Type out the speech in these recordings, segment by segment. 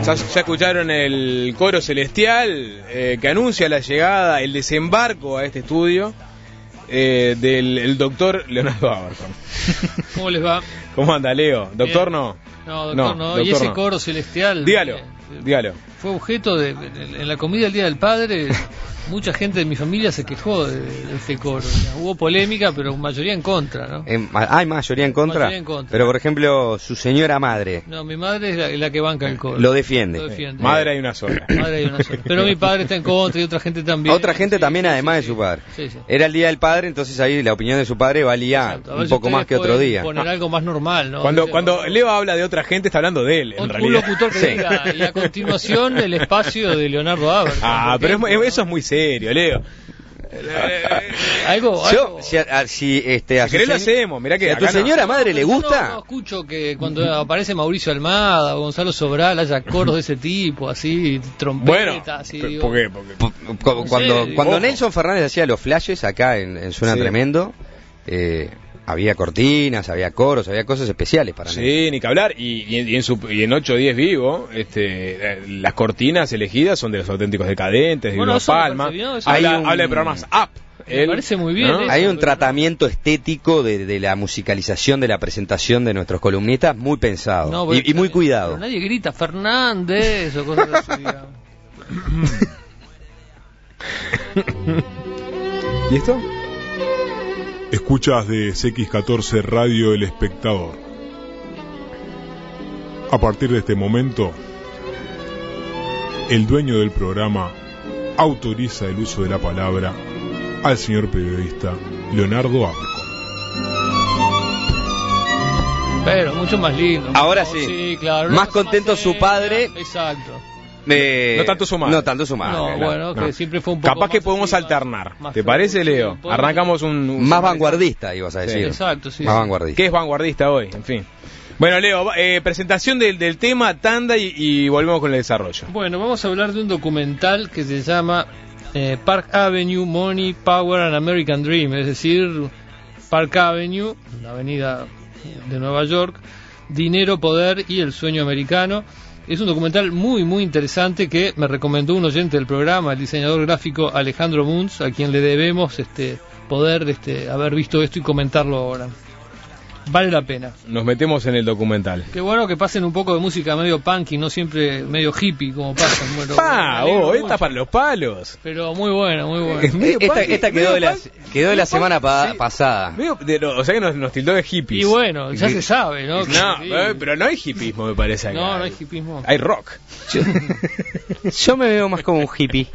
Ya escucharon el coro celestial que anuncia la llegada, el desembarco a este estudio del doctor Leonardo Abercorn. ¿Cómo les va? ¿Cómo anda, Leo? ¿Doctor no? No, doctor no. Y ese coro celestial... Dígalo. Fue objeto en la comida del Día del Padre. Mucha gente de mi familia se quejó de este coro. Hubo polémica, pero mayoría en contra, ¿no? ¿Hay mayoría en contra? Mayoría en contra. Pero, por ejemplo, su señora madre... No, mi madre es la que banca el coro. Lo defiende. Madre hay una sola. Pero mi padre está en contra y otra gente también. Otra gente también, además de su padre. Sí. Era el Día del Padre, entonces ahí la opinión de su padre valía un poco más que otro día. Poner algo más normal, ¿no? Cuando Leo habla de otra gente, está hablando de él, en realidad. Un locutor que diga, y a continuación el espacio de Leonardo Abercorn. Pero eso es muy serio, Leo. Si lo hacemos, mirá que a tu señora madre le gusta. No escucho que cuando aparece Mauricio Almada o Gonzalo Sobral haya coros de ese tipo, así, trompetas, así. ¿Por qué? Cuando Nelson Fernández hacía los flashes acá en Suena Tremendo, había cortinas, había coros, había cosas especiales para Nelson. Sí, ni que hablar. Y en 8-10 Vivo, las cortinas elegidas son de Los Auténticos Decadentes, de Bruno Palma. Habla de programas up. Me parece muy bien. ¿No? Hay un tratamiento estético de la musicalización, de la presentación de nuestros columnistas muy pensado y muy cuidado. Pero nadie grita Fernández o cosas así. ¿Y esto? Escuchas de CX14 Radio El Espectador. A partir de este momento, el dueño del programa autoriza el uso de la palabra al señor periodista Leonardo Abercorn. Pero mucho más lindo. Ahora sí, claro, más contento su padre. Exacto. No tanto su madre. Que siempre fue un poco capaz que podemos alternar. ¿Te parece, Leo? Arrancamos un más vanguardista, ibas a decir. Sí, exacto, sí. Más vanguardista. ¿Qué es vanguardista hoy? En fin. Bueno, Leo, presentación del tema, tanda y volvemos con el desarrollo. Bueno, vamos a hablar de un documental que se llama Park Avenue, Money, Power and American Dream. Es decir, Park Avenue, la avenida de Nueva York, dinero, poder y el sueño americano. Es un documental muy muy interesante que me recomendó un oyente del programa, el diseñador gráfico Alejandro Munz, a quien le debemos poder haber visto esto y comentarlo ahora. Vale la pena. Nos metemos en el documental. Qué bueno que pasen un poco de música medio punk y no siempre medio hippie como pasan. Bueno, esta para los palos. Pero muy buena, muy buena. Esta quedó de la semana pasada. O sea que nos tildó de hippies. Y bueno, ya se sabe, ¿no? Pero no hay hippismo, me parece acá. No hay hippismo. Hay rock. Yo me veo más como un hippie.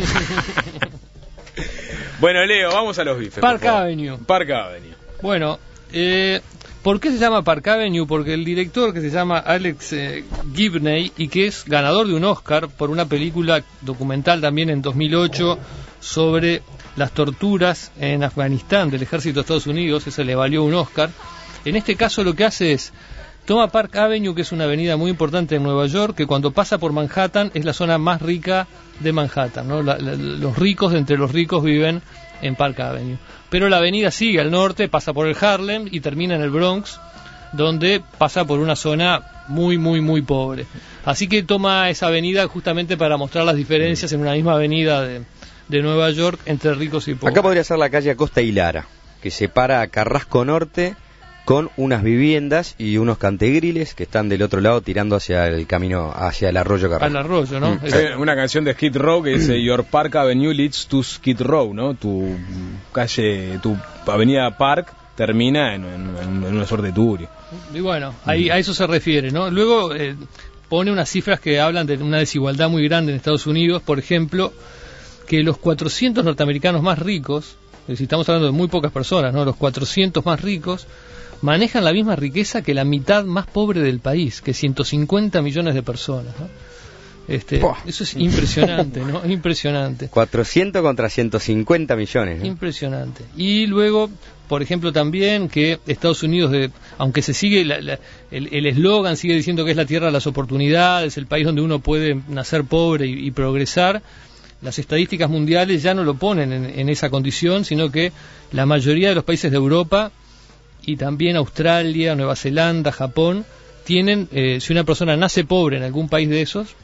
Bueno, Leo, vamos a los bifes. Park Avenue. Bueno, ¿por qué se llama Park Avenue? Porque el director, que se llama Alex Gibney y que es ganador de un Oscar por una película documental también en 2008 sobre las torturas en Afganistán del ejército de Estados Unidos, eso le valió un Oscar. En este caso lo que hace es toma Park Avenue, que es una avenida muy importante en Nueva York, que cuando pasa por Manhattan es la zona más rica de Manhattan, ¿no? Los ricos de entre los ricos viven en Park Avenue. Pero la avenida sigue al norte, pasa por el Harlem y termina en el Bronx, donde pasa por una zona muy, muy, muy pobre. Así que toma esa avenida justamente para mostrar las diferencias en una misma avenida de Nueva York entre ricos y pobres. Acá podría ser la calle Acosta y Lara, que separa a Carrasco Norte con unas viviendas y unos cantegriles que están del otro lado tirando hacia el camino, hacia el arroyo Carrasco. Al arroyo, ¿no? Hay una canción de Skid Row que dice Your Park Avenue leads to Skid Row, ¿no? Tu avenida Park termina en una suerte de turio. Y bueno, a eso se refiere, ¿no? Luego pone unas cifras que hablan de una desigualdad muy grande en Estados Unidos. Por ejemplo, que los 400 norteamericanos más ricos, es decir, estamos hablando de muy pocas personas, ¿no? Los 400 más ricos manejan la misma riqueza que la mitad más pobre del país, que 150 millones de personas, ¿no? Eso es impresionante, ¿no? Impresionante. 400 contra 150 millones, ¿no? Impresionante. Y luego, por ejemplo, también que Estados Unidos, aunque se sigue el eslogan sigue diciendo que es la tierra de las oportunidades, el país donde uno puede nacer pobre y progresar, las estadísticas mundiales ya no lo ponen en esa condición, sino que la mayoría de los países de Europa y también Australia, Nueva Zelanda, Japón, tienen, si una persona nace pobre en algún país de esos,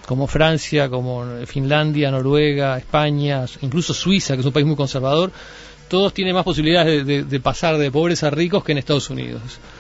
como Francia, como Finlandia, Noruega, España, incluso Suiza, que es un país muy conservador, todos tienen más posibilidades de pasar de pobres a ricos que en Estados Unidos.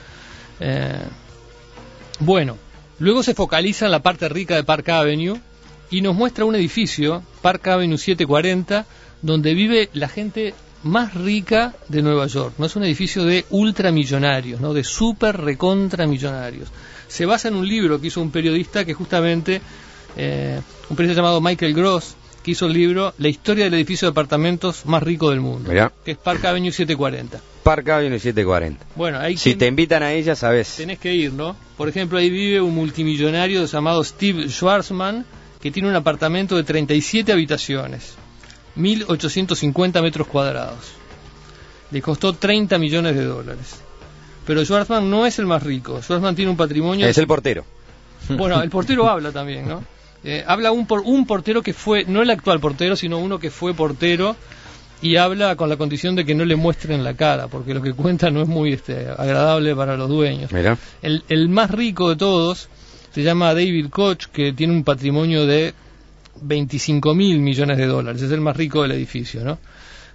Bueno, luego se focaliza en la parte rica de Park Avenue y nos muestra un edificio, Park Avenue 740, donde vive la gente más rica de Nueva York. No es un edificio de ultramillonarios, ¿no? De super recontramillonarios. Se basa en un libro que hizo un periodista que justamente, un periodista llamado Michael Gross, que hizo el libro La historia del edificio de apartamentos más rico del mundo. Mirá. Que es Park Avenue 740. Park Avenue 740. Bueno, ahí si te invitan a ella, sabes. Tenés que ir, ¿no? Por ejemplo, ahí vive un multimillonario llamado Steve Schwarzman, que tiene un apartamento de 37 habitaciones, 1.850 metros cuadrados. Le costó $30 millones. Pero Schwarzman no es el más rico. Schwarzman tiene un patrimonio... Es el portero. Bueno, el portero habla también, ¿no? Habla un portero que fue, no el actual portero, sino uno que fue portero, y habla con la condición de que no le muestren la cara, porque lo que cuenta no es muy agradable para los dueños. Mirá. El más rico de todos se llama David Koch, que tiene un patrimonio de $25.000 millones. Es el más rico del edificio, ¿no?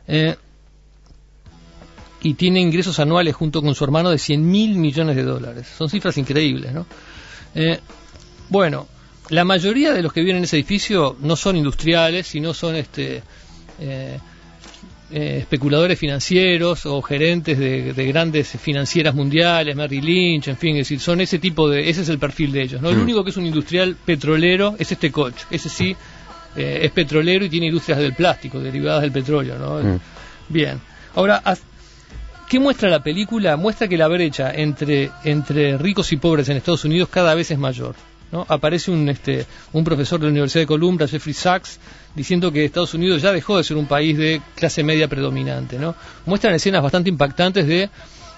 Y tiene ingresos anuales junto con su hermano de $100.000 millones. Son cifras increíbles, ¿no? Bueno, la mayoría de los que viven en ese edificio no son industriales, sino son especuladores financieros o gerentes de grandes financieras mundiales, Merrill Lynch, en fin, es decir, son ese es el perfil de ellos, ¿no? El único que es un industrial petrolero es Koch. Ese sí es petrolero y tiene industrias del plástico, derivadas del petróleo, ¿no? Bien. Ahora, ¿qué muestra la película? Muestra que la brecha entre ricos y pobres en Estados Unidos cada vez es mayor, ¿no? Aparece un profesor de la Universidad de Columbia, Jeffrey Sachs, diciendo que Estados Unidos ya dejó de ser un país de clase media predominante, ¿no? Muestran escenas bastante impactantes de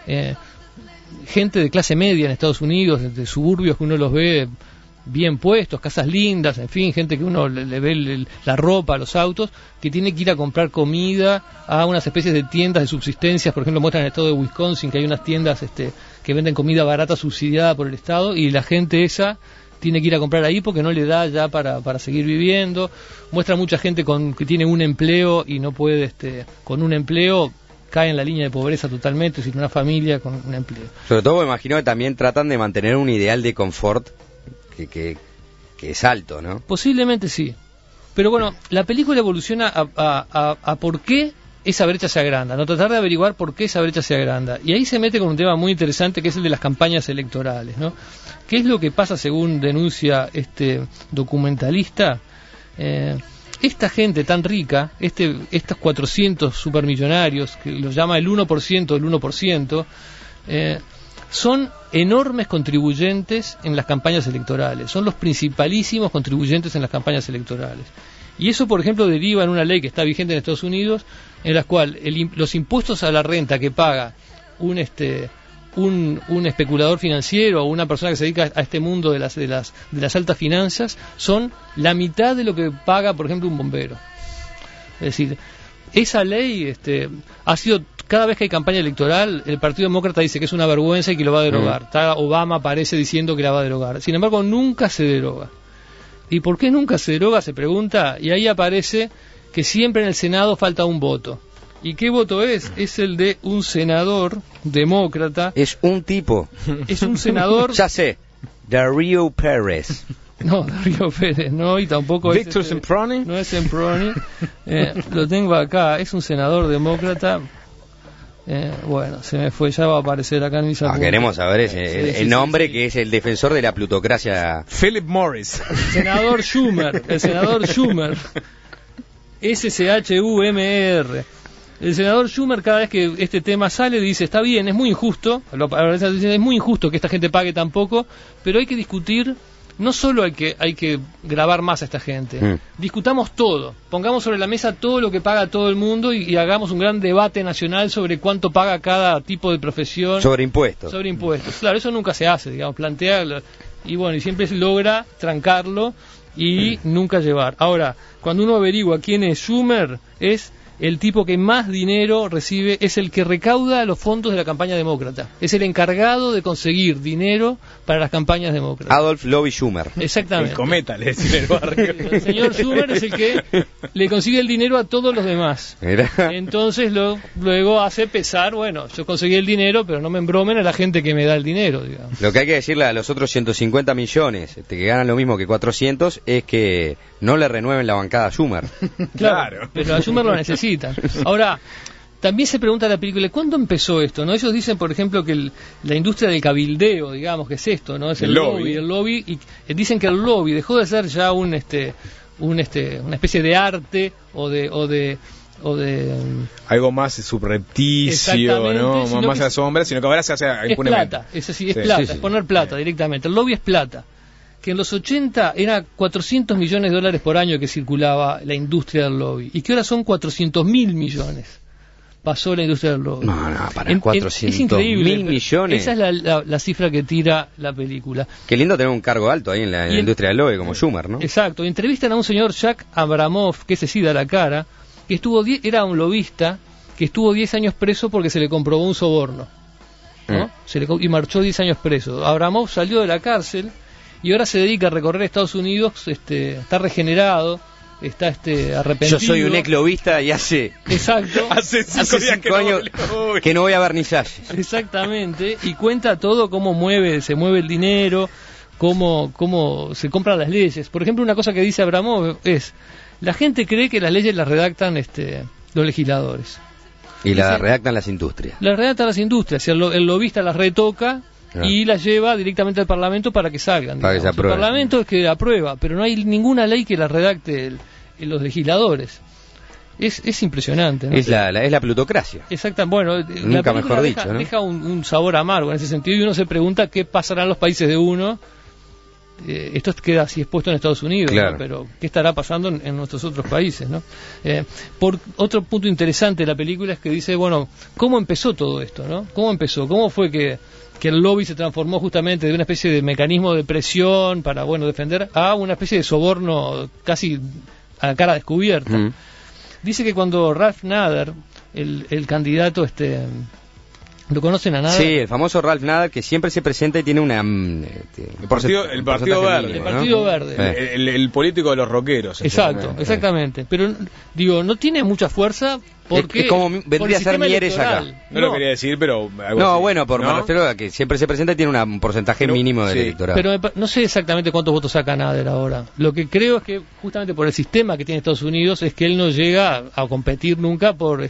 gente de clase media en Estados Unidos, de suburbios que uno los ve bien puestos, casas lindas, en fin, gente que uno le ve la ropa, los autos, que tiene que ir a comprar comida a unas especies de tiendas de subsistencias. Por ejemplo, muestran en el estado de Wisconsin que hay unas tiendas que venden comida barata subsidiada por el estado, y la gente esa tiene que ir a comprar ahí porque no le da ya para seguir viviendo. Muestra mucha gente que tiene un empleo y no puede, con un empleo cae en la línea de pobreza totalmente, sin una familia con un empleo. Sobre todo me imagino que también tratan de mantener un ideal de confort que es alto, ¿no? Posiblemente sí. Pero bueno, la película evoluciona a por qué esa brecha se agranda, no tratar de averiguar por qué esa brecha se agranda. Y ahí se mete con un tema muy interesante que es el de las campañas electorales, ¿no? ¿Qué es lo que pasa según denuncia este documentalista? Esta gente tan rica, estos 400 supermillonarios, que los llama el 1% del 1%, son enormes contribuyentes en las campañas electorales, son los principalísimos contribuyentes en las campañas electorales. Y eso, por ejemplo, deriva en una ley que está vigente en Estados Unidos, en la cual los impuestos a la renta que paga un especulador financiero o una persona que se dedica a este mundo de las altas finanzas son la mitad de lo que paga, por ejemplo, un bombero. Es decir, esa ley ha sido, cada vez que hay campaña electoral, el Partido Demócrata dice que es una vergüenza y que lo va a derogar. Obama aparece diciendo que la va a derogar. Sin embargo, nunca se deroga. ¿Y por qué nunca se deroga? Se pregunta, y ahí aparece que siempre en el Senado falta un voto. ¿Y qué voto es? Es el de un senador demócrata. Es un tipo. Es un senador... Ya sé, Darío Pérez. No, Darío Pérez no, y tampoco Víctor Semproni. No es Semproni. Lo tengo acá, es un senador demócrata. Bueno, se me fue, ya va a aparecer acá en mis apuntes. Queremos saber el nombre, que es el defensor de la plutocracia. Philip Morris. El senador Schumer. SCHUMR. El senador Schumer, cada vez que este tema sale, dice, está bien, es muy injusto, es muy injusto que esta gente pague tan poco, pero hay que discutir, no solo hay que grabar más a esta gente, discutamos todo, pongamos sobre la mesa todo lo que paga todo el mundo y hagamos un gran debate nacional sobre cuánto paga cada tipo de profesión. Sobre impuestos. Claro, eso nunca se hace, digamos, plantearlo, y bueno, y siempre se logra trancarlo y nunca llevar. Ahora, cuando uno averigua quién es Schumer, es el tipo que más dinero recibe es el que recauda los fondos de la campaña demócrata. Es el encargado de conseguir dinero para las campañas demócratas. Adolf Lobby Schumer. Exactamente. El cometa, le decía en el barrio. El señor Schumer es el que le consigue el dinero a todos los demás. Mirá. Entonces luego hace pesar, bueno, yo conseguí el dinero, pero no me embromen a la gente que me da el dinero, digamos. Lo que hay que decirle a los otros 150 millones que ganan lo mismo que 400 es que no le renueven la bancada a Schumer. Claro, pero a Schumer lo necesitan. Ahora, también se pregunta en la película, ¿cuándo empezó esto? ¿No? Ellos dicen, por ejemplo, que la industria del cabildeo, digamos, que es esto, ¿no? Es el lobby, y dicen que el lobby dejó de ser ya una especie de arte o de algo más subrepticio, ¿no? Más a la sombra, sino que ahora se hace impunemente. Es plata, es poner plata directamente. El lobby es plata. Que en los 80 era 400 millones de dólares por año que circulaba la industria del lobby, y que ahora son 400.000 millones. Pasó la industria del lobby. No, para 400.000 millones. Esa es la cifra que tira la película. Qué lindo tener un cargo alto ahí en la industria del lobby, como Schumer, ¿no? Exacto. Entrevistan a un señor, Jack Abramoff, que ese sí da la cara, que era un lobista, que estuvo 10 años preso porque se le comprobó un soborno, ¿no? Y marchó 10 años preso. Abramoff salió de la cárcel y ahora se dedica a recorrer Estados Unidos, está regenerado, está arrepentido. Yo soy un ex lobista y hace 5 años que no voy a ver ni Salles. Exactamente, y cuenta todo cómo se mueve el dinero, cómo se compran las leyes. Por ejemplo, una cosa que dice Abramoff es: la gente cree que las leyes las redactan los legisladores. Y las redactan las industrias. Las redactan las industrias, el lobista las retoca y las lleva directamente al Parlamento para que salgan. Para que se aprueben. El Parlamento es que aprueba, pero no hay ninguna ley que las redacte los legisladores. Es impresionante, ¿no? Es la plutocracia. Exacto. Bueno, nunca mejor dicho, ¿no? Deja un sabor amargo en ese sentido, y uno se pregunta qué pasará en los países de uno. Esto queda así expuesto en Estados Unidos, claro, ¿no? Pero ¿qué estará pasando en nuestros otros países, ¿no? Por otro punto interesante de la película es que dice, bueno, ¿cómo empezó todo esto, no? ¿Cómo empezó? ¿Cómo fue que el lobby se transformó justamente de una especie de mecanismo de presión para, defender, a una especie de soborno casi a cara descubierta? Dice que cuando Ralph Nader, el candidato, ¿lo conocen a Nader? Sí, el famoso Ralph Nader, que siempre se presenta y tiene una... el Partido Verde. Mínimo, el Partido Verde. El político de los rockeros. Exacto, exactamente. Pero, no tiene mucha fuerza porque... Es como vendría a ser Mieres acá. No lo quería decir, pero... me refiero a que siempre se presenta y tiene un porcentaje mínimo del electorado. Pero no sé exactamente cuántos votos saca Nader ahora. Lo que creo es que, justamente por el sistema que tiene Estados Unidos, es que él no llega a competir nunca por...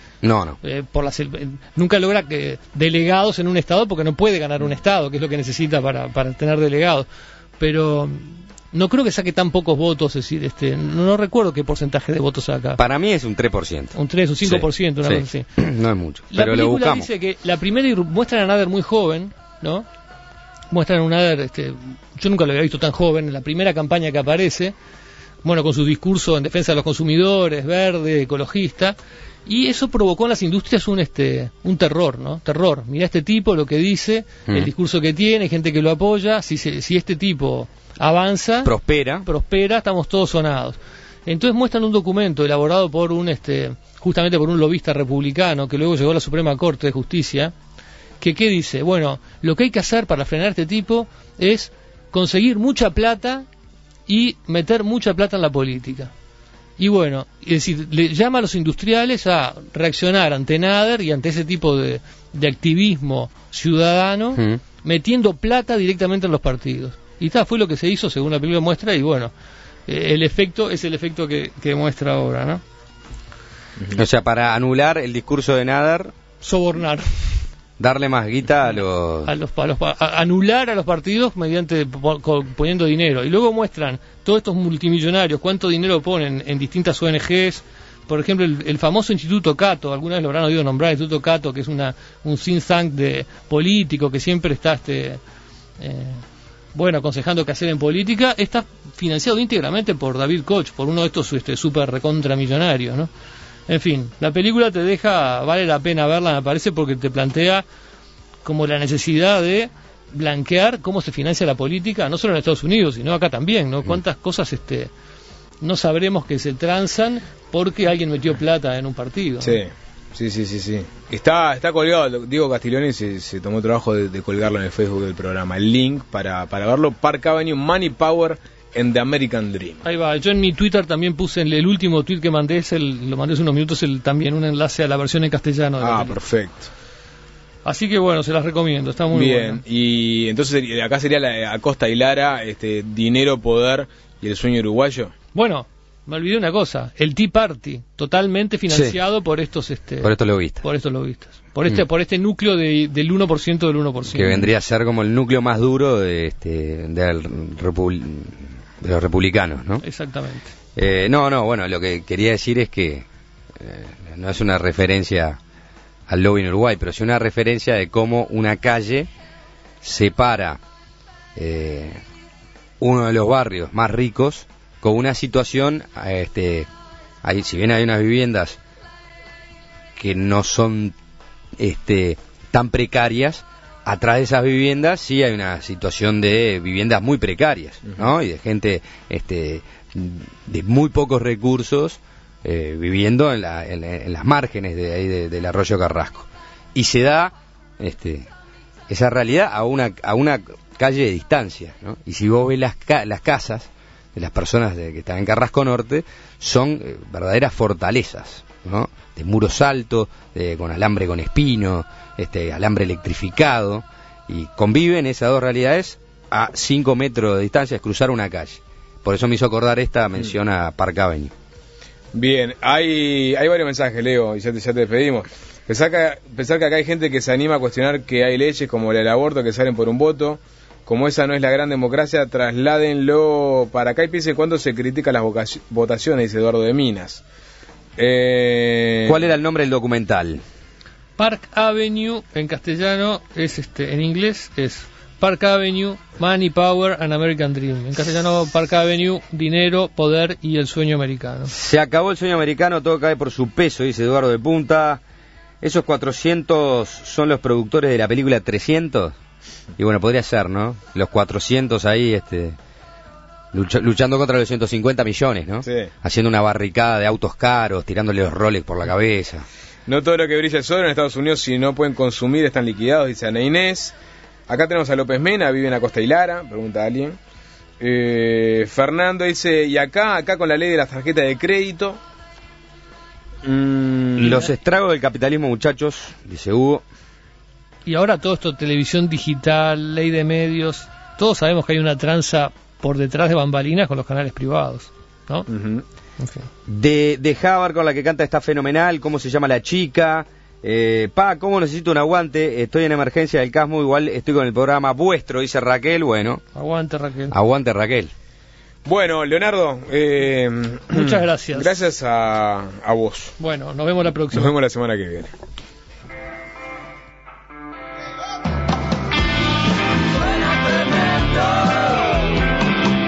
nunca logra delegados en un estado, porque no puede ganar un estado, que es lo que necesita para tener delegados. Pero no creo que saque tan pocos votos, es decir, no recuerdo qué porcentaje de votos saca. Para mí es un 3%. Un 3 o 5%, una cosa así. No es mucho, la pero lo buscamos. Dice que la primera muestran a Nader muy joven, ¿no? Muestran a Nader, yo nunca lo había visto tan joven, en la primera campaña que aparece, con su discurso en defensa de los consumidores, verde, ecologista. Y eso provocó en las industrias un terror, ¿no? Terror. Mirá este tipo, lo que dice, el discurso que tiene, hay gente que lo apoya. Si este tipo avanza, prospera, estamos todos sonados. Entonces muestran un documento elaborado por justamente por un lobista republicano que luego llegó a la Suprema Corte de Justicia, ¿qué dice? Bueno, lo que hay que hacer para frenar a este tipo es conseguir mucha plata y meter mucha plata en la política. Y es decir, le llama a los industriales a reaccionar ante Nader y ante ese tipo de activismo ciudadano, metiendo plata directamente en los partidos. Y fue lo que se hizo, según la película muestra, y el efecto es el efecto que muestra ahora, ¿no? O sea, para anular el discurso de Nader, sobornar. Darle más guita a anular a los partidos mediante poniendo dinero. Y luego muestran todos estos multimillonarios, cuánto dinero ponen en distintas ONGs. Por ejemplo, el famoso Instituto Cato, alguna vez lo habrán oído nombrar, el Instituto Cato, que es un think tank de político que siempre está aconsejando qué hacer en política. Está financiado íntegramente por David Koch, por uno de estos super recontramillonarios, ¿no? En fin, la película vale la pena verla, me parece, porque te plantea como la necesidad de blanquear cómo se financia la política, no solo en Estados Unidos, sino acá también, ¿no? Cuántas cosas no sabremos que se transan porque alguien metió plata en un partido. Sí. Está colgado, Diego Castiglioni se tomó el trabajo de colgarlo en el Facebook del programa, el link para verlo, Park Avenue, Money, Power and the American Dream. Ahí va, yo en mi Twitter también puse en el último tweet que mandé, lo mandé hace unos minutos, también un enlace a la versión en castellano de la película. Perfecto. Así que bueno, se las recomiendo, está muy bien. buena. Y entonces acá sería la Acosta y Lara, Dinero, Poder y el Sueño Uruguayo. Bueno, me olvidé una cosa, el Tea Party, totalmente financiado por estos por estos lobistas. Por este núcleo del 1% del 1%. Que vendría a ser como el núcleo más duro de los republicanos, ¿no? Exactamente. Bueno, lo que quería decir es que no es una referencia al lobby en Uruguay, pero sí una referencia de cómo una calle separa uno de los barrios más ricos con una situación, si bien hay unas viviendas que no son tan precarias, atrás de esas viviendas sí hay una situación de viviendas muy precarias, ¿no? Y de gente de muy pocos recursos viviendo en las márgenes de ahí del arroyo Carrasco. Y se da esa realidad a una calle de distancia, ¿no? Y si vos ves las casas de las personas que están en Carrasco Norte, son verdaderas fortalezas, ¿no? De muros altos, con alambre con espino, alambre electrificado, y conviven esas dos realidades a 5 metros de distancia, es cruzar una calle. Por eso me hizo acordar esta mención a Park Avenue. Bien, hay varios mensajes, Leo, y ya te despedimos. Pensar que acá hay gente que se anima a cuestionar que hay leyes como la del aborto que salen por un voto. Como esa no es la gran democracia, trasládenlo para acá y piensen cuándo se critica las votaciones, dice Eduardo de Minas. ¿Cuál era el nombre del documental? Park Avenue, en castellano, en inglés es Park Avenue, Money, Power and American Dream. En castellano, Park Avenue, Dinero, Poder y el Sueño Americano. Se acabó el sueño americano, todo cae por su peso, dice Eduardo de Punta. Esos 400 son los productores de la película 300. Y bueno, podría ser, ¿no? Los 400 ahí, luchando contra los 150 millones, ¿no? Sí. Haciendo una barricada de autos caros, tirándole los Rolex por la cabeza. No todo lo que brilla es oro en Estados Unidos, si no pueden consumir están liquidados, dice Ana Inés. Acá tenemos a López Mena, vive en Acosta y Lara, pregunta alguien. Fernando dice, y acá con la ley de las tarjetas de crédito. Los estragos del capitalismo, muchachos, dice Hugo. Y ahora todo esto, televisión digital, ley de medios, todos sabemos que hay una tranza por detrás de bambalinas con los canales privados, ¿no? Uh-huh. Okay. De Javar, con la que canta, está fenomenal. ¿Cómo se llama la chica? ¿Cómo necesito un aguante? Estoy en emergencia del Casmo, igual estoy con el programa vuestro, dice Raquel. Bueno, aguante Raquel. Aguante Raquel. Bueno, Leonardo, muchas gracias. Gracias a vos. Bueno, nos vemos la próxima. Nos vemos la semana que viene.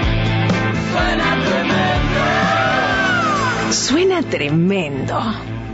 Suena tremendo.